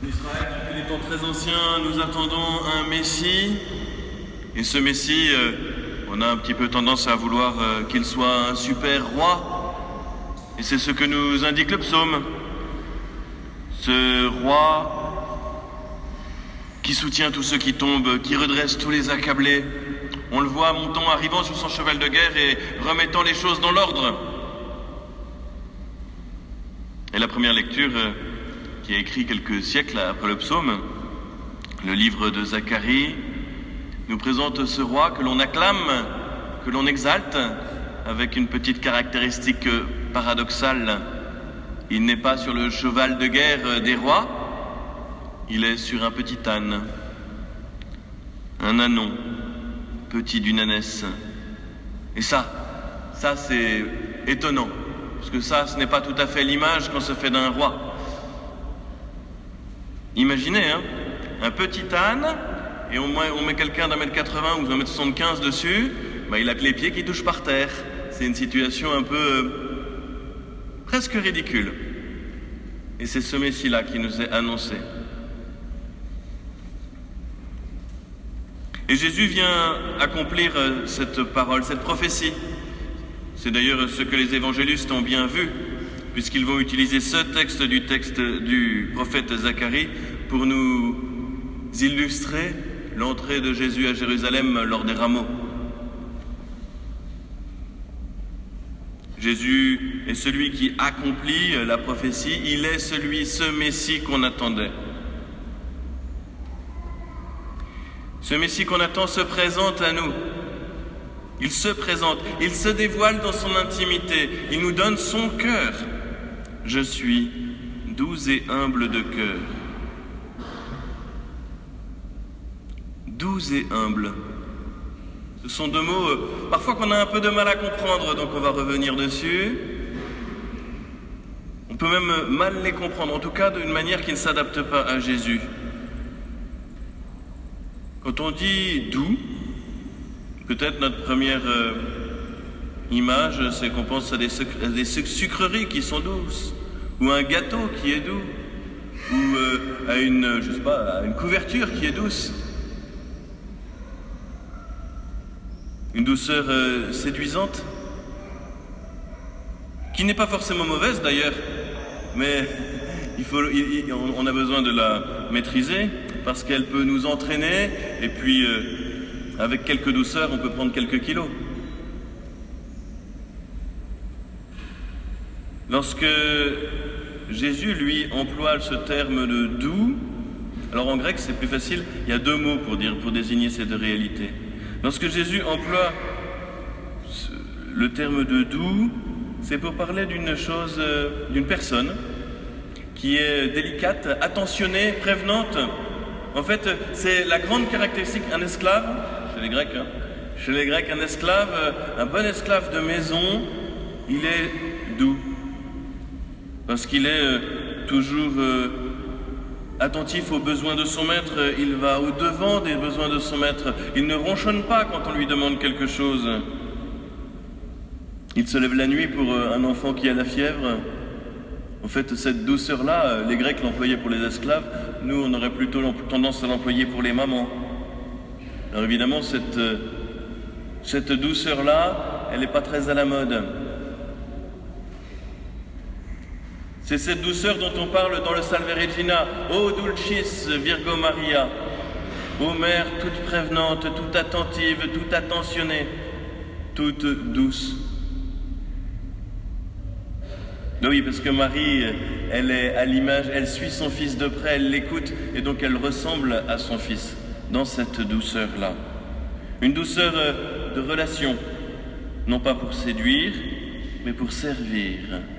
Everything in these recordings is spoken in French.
Israël, depuis les temps très anciens, nous attendons un Messie. Et ce Messie, on a un petit peu tendance à vouloir qu'il soit un super roi. Et c'est ce que nous indique le psaume. Ce roi qui soutient tous ceux qui tombent, qui redresse tous les accablés. On le voit montant, arrivant sur son cheval de guerre et remettant les choses dans l'ordre. Et la première lecture, qui a écrit quelques siècles après le psaume, le livre de Zacharie, nous présente ce roi que l'on acclame, que l'on exalte, avec une petite caractéristique paradoxale. Il n'est pas sur le cheval de guerre des rois, il est sur un petit âne, un ânon, petit d'une ânesse. Et ça c'est étonnant, parce que ça, ce n'est pas tout à fait l'image qu'on se fait d'un roi. Imaginez, un petit âne, et on met quelqu'un d'un mètre 80 ou d'un mètre 75 dessus, il a que les pieds qui touchent par terre. C'est une situation un peu presque ridicule. Et c'est ce Messie-là qui nous est annoncé. Et Jésus vient accomplir cette parole, cette prophétie. C'est d'ailleurs ce que les évangélistes ont bien vu, puisqu'ils vont utiliser ce texte du prophète Zacharie pour nous illustrer l'entrée de Jésus à Jérusalem lors des rameaux. Jésus est celui qui accomplit la prophétie, il est ce Messie qu'on attendait. Ce Messie qu'on attend se présente à nous. Il se présente, il se dévoile dans son intimité, il nous donne son cœur. Je suis doux et humble de cœur. Doux et humble. Ce sont deux mots, parfois qu'on a un peu de mal à comprendre, donc on va revenir dessus. On peut même mal les comprendre, en tout cas d'une manière qui ne s'adapte pas à Jésus. Quand on dit doux, peut-être notre première image, c'est qu'on pense à des sucreries qui sont douces, ou à un gâteau qui est doux, ou à une couverture qui est douce. Une douceur séduisante, qui n'est pas forcément mauvaise d'ailleurs, mais on a besoin de la maîtriser, parce qu'elle peut nous entraîner, et puis avec quelques douceurs, on peut prendre quelques kilos. Lorsque Jésus, lui, emploie ce terme de doux, alors en grec c'est plus facile, il y a deux mots pour désigner ces deux réalités. Lorsque Jésus emploie le terme de doux, c'est pour parler d'une personne qui est délicate, attentionnée, prévenante. En fait, c'est la grande caractéristique, un esclave, chez les Grecs, un esclave, un bon esclave de maison, il est doux. Parce qu'il est toujours attentif aux besoins de son maître, il va au-devant des besoins de son maître, il ne ronchonne pas quand on lui demande quelque chose. Il se lève la nuit pour un enfant qui a la fièvre. En fait, cette douceur-là, les Grecs l'employaient pour les esclaves, nous on aurait plutôt tendance à l'employer pour les mamans. Alors évidemment, cette douceur-là, elle n'est pas très à la mode. C'est cette douceur dont on parle dans le Salve Regina. O dulcis Virgo Maria. Ô mère toute prévenante, toute attentive, toute attentionnée, toute douce. Oui, parce que Marie, elle est à l'image, elle suit son fils de près, elle l'écoute, et donc elle ressemble à son fils, dans cette douceur-là. Une douceur de relation, non pas pour séduire, mais pour servir.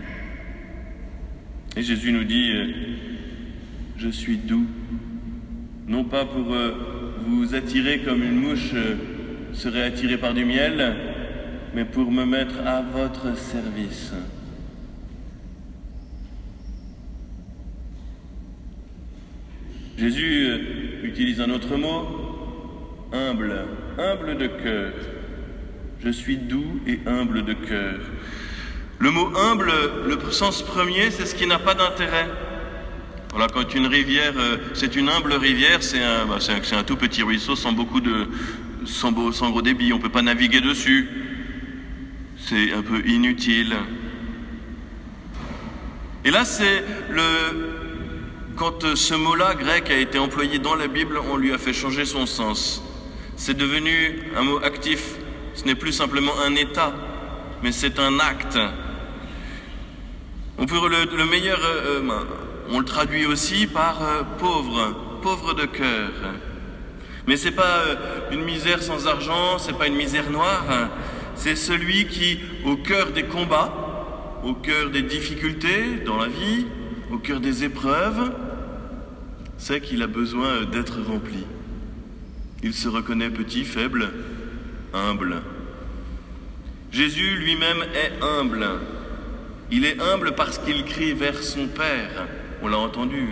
Et Jésus nous dit, je suis doux, non pas pour vous attirer comme une mouche serait attirée par du miel, mais pour me mettre à votre service. Jésus utilise un autre mot, humble, humble de cœur. Je suis doux et humble de cœur. Le mot humble, le sens premier, c'est ce qui n'a pas d'intérêt. Voilà, quand une rivière, c'est une humble rivière, c'est un tout petit ruisseau sans gros débit. On ne peut pas naviguer dessus. C'est un peu inutile. Et là, quand ce mot-là, grec, a été employé dans la Bible, on lui a fait changer son sens. C'est devenu un mot actif. Ce n'est plus simplement un état, mais c'est un acte. On le traduit aussi par pauvre de cœur. Mais c'est pas une misère sans argent, c'est pas une misère noire. C'est celui qui, au cœur des combats, au cœur des difficultés dans la vie, au cœur des épreuves, sait qu'il a besoin d'être rempli. Il se reconnaît petit, faible, humble. Jésus lui-même est humble. Il est humble parce qu'il crie vers son Père. On l'a entendu.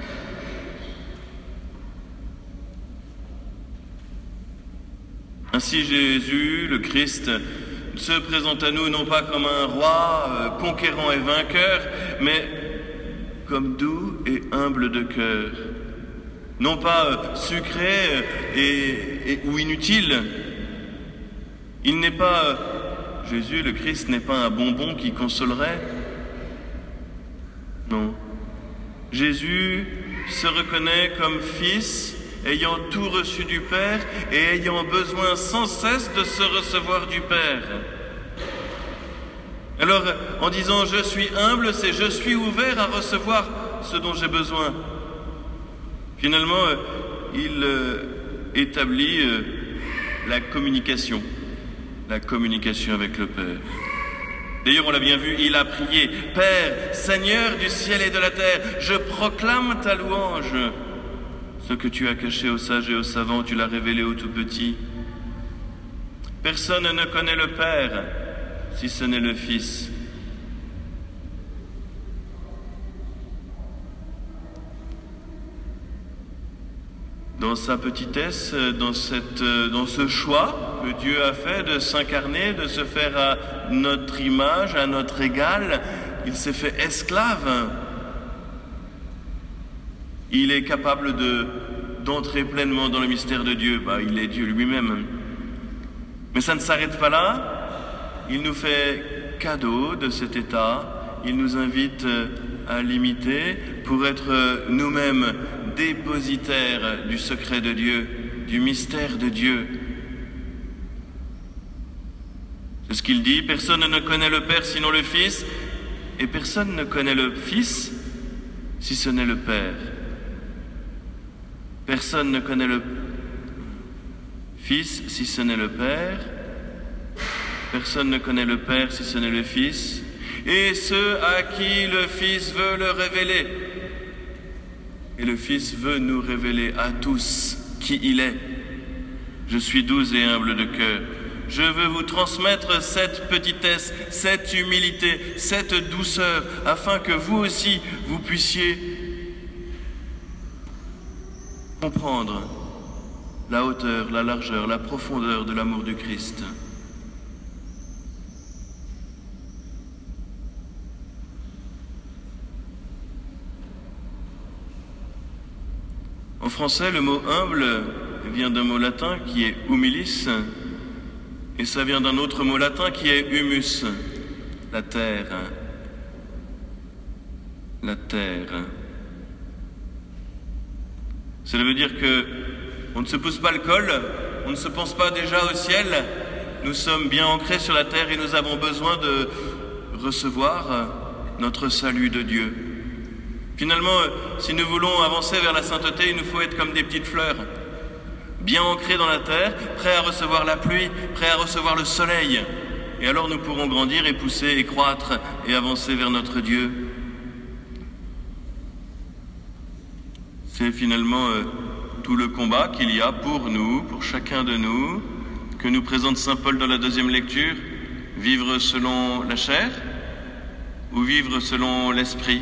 Ainsi Jésus, le Christ, se présente à nous non pas comme un roi conquérant et vainqueur, mais comme doux et humble de cœur. Non pas sucré ou inutile. Il n'est pas... Jésus, le Christ, n'est pas un bonbon qui consolerait. Non. Jésus se reconnaît comme fils, ayant tout reçu du Père et ayant besoin sans cesse de se recevoir du Père. Alors, en disant « je suis humble », c'est « je suis ouvert à recevoir ce dont j'ai besoin ». Finalement, il établit la communication avec le Père. D'ailleurs, on l'a bien vu, il a prié « Père, Seigneur du ciel et de la terre, je proclame ta louange. Ce que tu as caché aux sages et aux savants, tu l'as révélé aux tout petits. Personne ne connaît le Père, si ce n'est le Fils. » Dans sa petitesse, dans ce choix que Dieu a fait de s'incarner, de se faire à notre image, à notre égal, il s'est fait esclave. Il est capable d'entrer pleinement dans le mystère de Dieu. Il est Dieu lui-même. Mais ça ne s'arrête pas là. Il nous fait cadeau de cet état. Il nous invite à l'imiter pour être nous-mêmes dépositaires du secret de Dieu, du mystère de Dieu. C'est ce qu'il dit, personne ne connaît le Père sinon le Fils, et personne ne connaît le Fils si ce n'est le Père. Personne ne connaît le Fils si ce n'est le Père. Personne ne connaît le Père si ce n'est le Fils, et ceux à qui le Fils veut le révéler. Et le Fils veut nous révéler à tous qui il est. Je suis doux et humble de cœur. Je veux vous transmettre cette petitesse, cette humilité, cette douceur, afin que vous aussi, vous puissiez comprendre la hauteur, la largeur, la profondeur de l'amour du Christ. En français, le mot humble vient d'un mot latin qui est humilis, et ça vient d'un autre mot latin qui est humus, la terre. La terre. Cela veut dire que on ne se pousse pas le col, on ne se pense pas déjà au ciel, nous sommes bien ancrés sur la terre et nous avons besoin de recevoir notre salut de Dieu. Finalement, si nous voulons avancer vers la sainteté, il nous faut être comme des petites fleurs, bien ancrées dans la terre, prêts à recevoir la pluie, prêts à recevoir le soleil. Et alors nous pourrons grandir et pousser et croître et avancer vers notre Dieu. C'est finalement tout le combat qu'il y a pour nous, pour chacun de nous, que nous présente saint Paul dans la deuxième lecture. Vivre selon la chair ou vivre selon l'esprit?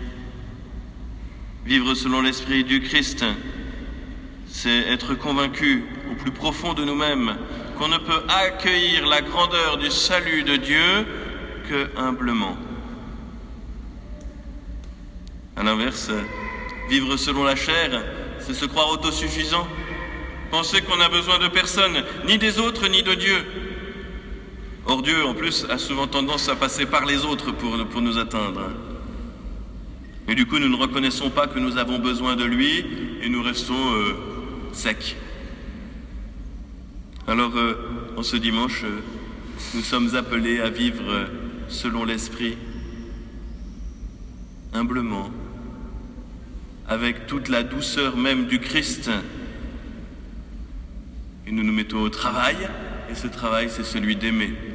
Vivre selon l'esprit du Christ, c'est être convaincu au plus profond de nous-mêmes qu'on ne peut accueillir la grandeur du salut de Dieu que humblement. À l'inverse, Vivre selon la chair, c'est se croire autosuffisant. Penser qu'on n'a besoin de personne, ni des autres, ni de Dieu. Or Dieu, en plus, a souvent tendance à passer par les autres pour nous atteindre. Et du coup, nous ne reconnaissons pas que nous avons besoin de lui et nous restons secs. Alors, en ce dimanche, nous sommes appelés à vivre selon l'Esprit, humblement, avec toute la douceur même du Christ. Et nous nous mettons au travail, et ce travail, c'est celui d'aimer.